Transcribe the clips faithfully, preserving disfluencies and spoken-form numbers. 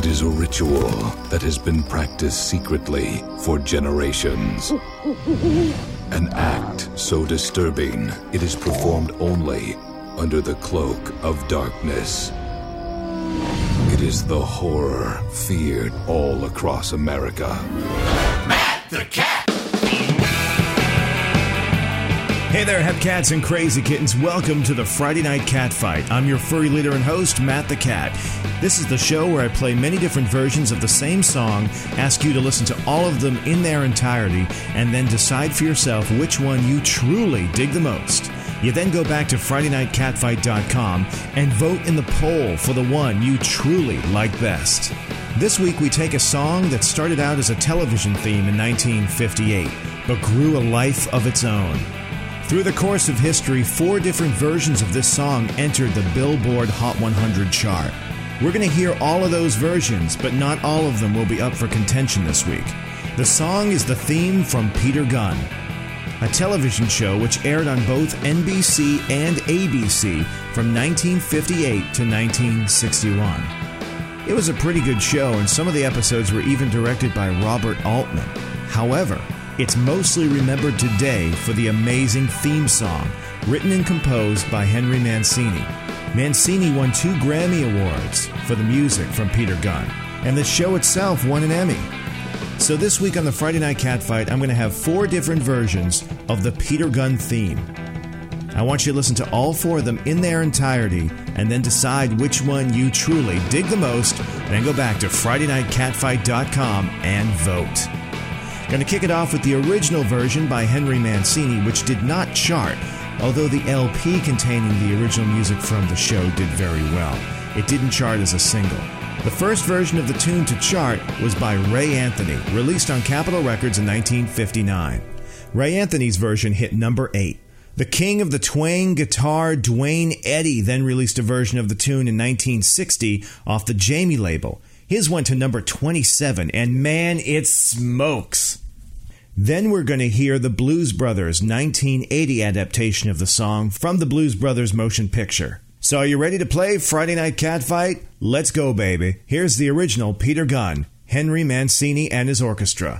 It is a ritual that has been practiced secretly for generations. An act so disturbing, it is performed only under the cloak of darkness. It is the horror feared all across America. Matt the Cat! Hey there, Hepcats and Crazy Kittens. Welcome to the Friday Night Cat Fight. I'm your furry leader and host, Matt the Cat. This is the show where I play many different versions of the same song, ask you to listen to all of them in their entirety, and then decide for yourself which one you truly dig the most. You then go back to Friday Night Cat Fight dot com and vote in the poll for the one you truly like best. This week we take a song that started out as a television theme in nineteen fifty-eight, but grew a life of its own. Through the course of history, four different versions of this song entered the Billboard Hot one hundred chart. We're going to hear all of those versions, but not all of them will be up for contention this week. The song is the theme from Peter Gunn, a television show which aired on both N B C and A B C from nineteen fifty-eight to nineteen sixty-one. It was a pretty good show, and some of the episodes were even directed by Robert Altman. However, it's mostly remembered today for the amazing theme song, written and composed by Henry Mancini. Mancini won two Grammy Awards for the music from Peter Gunn, and the show itself won an Emmy. So this week on the Friday Night Cat Fight, I'm going to have four different versions of the Peter Gunn theme. I want you to listen to all four of them in their entirety, and then decide which one you truly dig the most, and then go back to Friday Night Cat Fight dot com and vote. Going to kick it off with the original version by Henry Mancini, which did not chart, although the L P containing the original music from the show did very well. It didn't chart as a single. The first version of the tune to chart was by Ray Anthony, released on Capitol Records in nineteen fifty-nine. Ray Anthony's version hit number eight. The king of the twang guitar, Duane Eddy, then released a version of the tune in nineteen sixty off the Jamie label. His went to number twenty-seven, and man, it smokes. Then we're going to hear the Blues Brothers' nineteen eighty adaptation of the song from the Blues Brothers motion picture. So are you ready to play Friday Night Cat Fight? Let's go, baby. Here's the original Peter Gunn, Henry Mancini and his orchestra.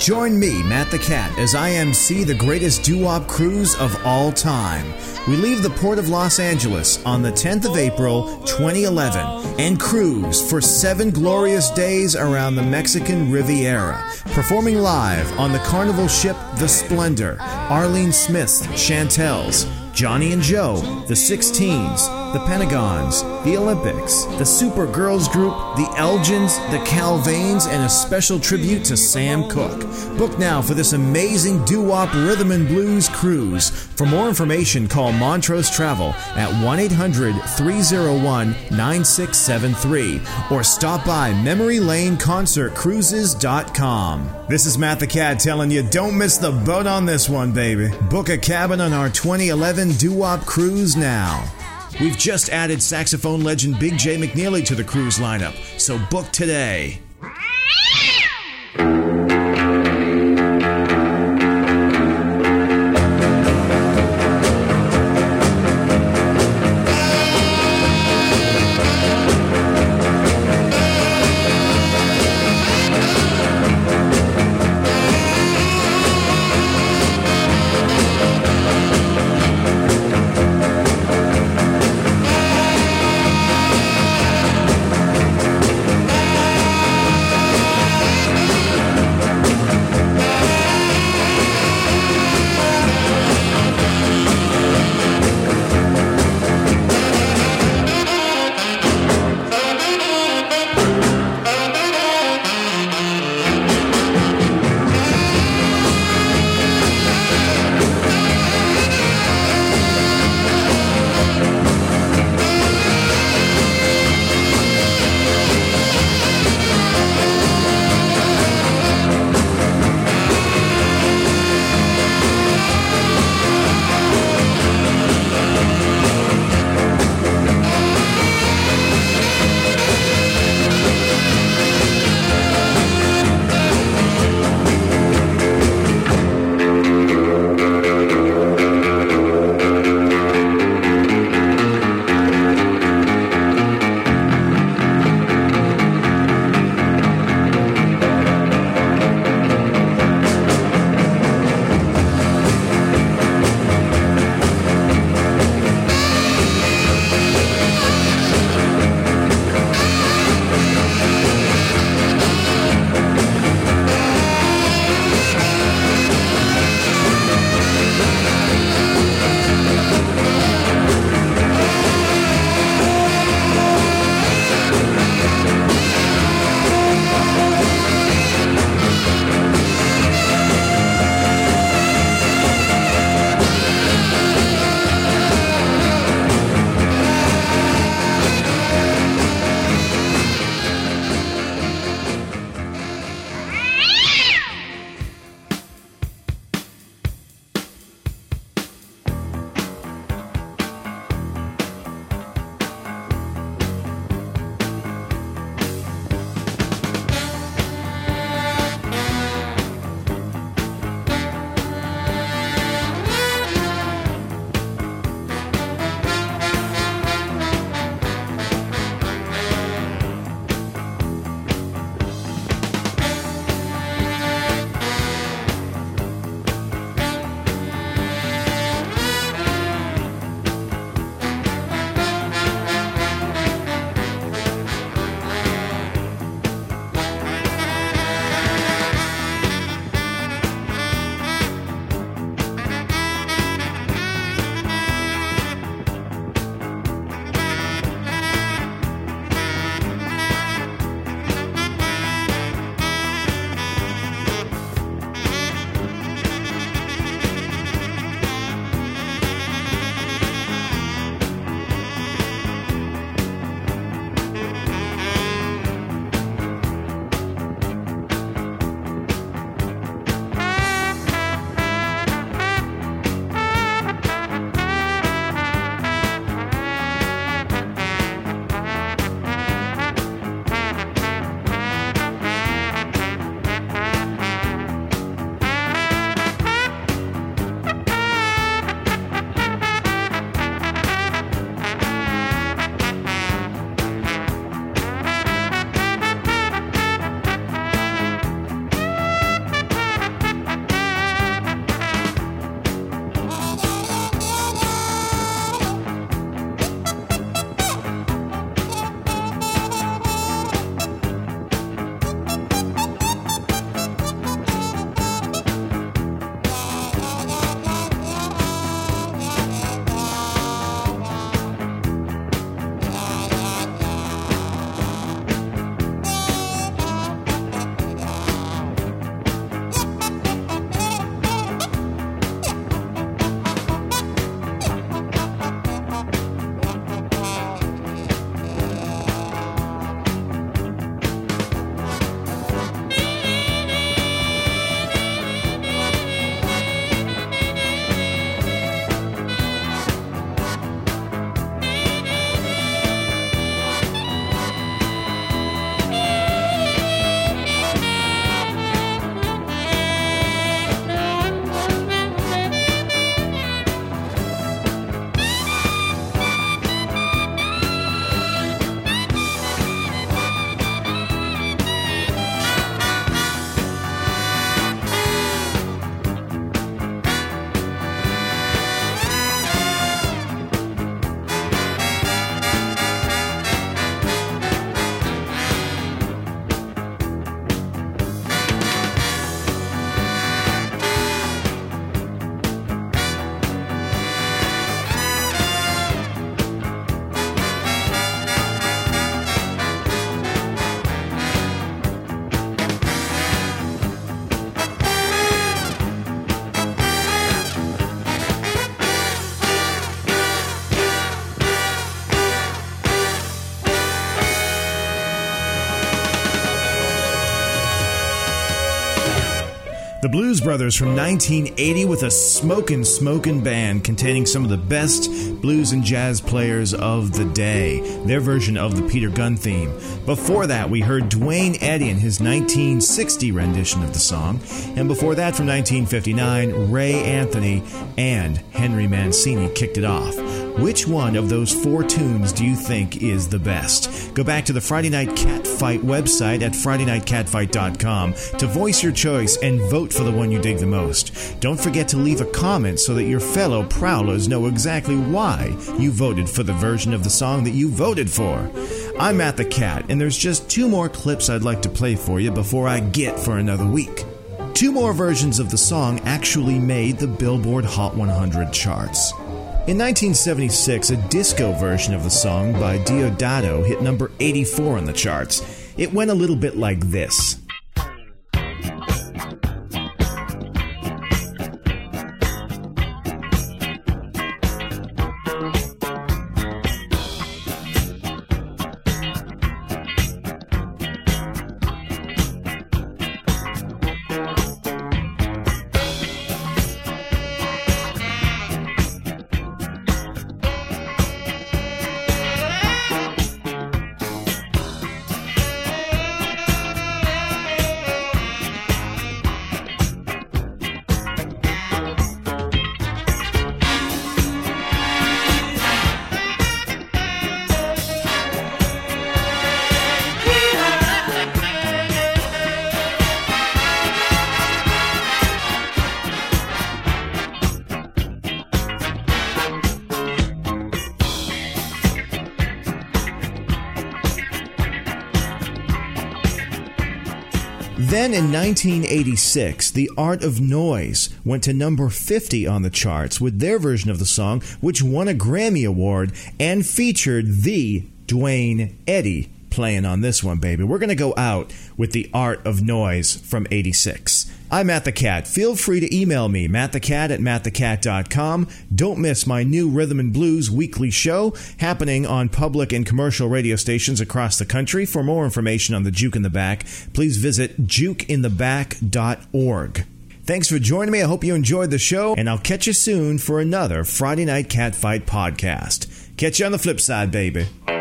Join me, Matt the Cat, as I M C the greatest doo-wop cruise of all time. We leave the port of Los Angeles on the tenth of April, twenty eleven, and cruise for seven glorious days around the Mexican Riviera, performing live on the Carnival ship The Splendor, Arlene Smith's Chantels, Johnny and Joe, the Sixteens, the Pentagons, the Olympics, the Super Girls Group, the Elgins, the Calvains, and a special tribute to Sam Cooke. Book now for this amazing doo-wop rhythm and blues cruise. For more information, call Montrose Travel at one eight hundred, three oh one, nine six seven three or stop by memory lane concert cruises dot com. This is Matt the Cat telling you, don't miss the boat on this one, baby. Book a cabin on our twenty eleven doo-wop cruise now. We've just added saxophone legend Big J McNeely to the cruise lineup, so book today. Blues Brothers from nineteen eighty with a smokin' smokin' band containing some of the best blues and jazz players of the day. Their version of the Peter Gunn theme. Before that, we heard Duane Eddy and his nineteen sixty rendition of the song. And before that, from nineteen fifty-nine, Ray Anthony and Henry Mancini kicked it off. Which one of those four tunes do you think is the best? Go back to the Friday Night Cat Fight website at friday night cat fight dot com to voice your choice and vote for the one you dig the most. Don't forget to leave a comment so that your fellow prowlers know exactly why you voted for the version of the song that you voted for. I'm Matt the Cat, and there's just two more clips I'd like to play for you before I get for another week. Two more versions of the song actually made the Billboard Hot one hundred charts. In nineteen seventy-six, a disco version of the song by Deodato hit number eighty-four on the charts. It went a little bit like this. Then in nineteen eighty-six, The Art of Noise went to number fifty on the charts with their version of the song, which won a Grammy Award and featured the Duane Eddy playing on this one, baby. We're going to go out with The Art of Noise from eighty-six. I'm Matt the Cat. Feel free to email me, mattthecat at matt the cat dot com. Don't miss my new Rhythm and Blues weekly show happening on public and commercial radio stations across the country. For more information on the Juke in the Back, please visit juke in the back dot org. Thanks for joining me. I hope you enjoyed the show, and I'll catch you soon for another Friday Night Cat Fight podcast. Catch you on the flip side, baby.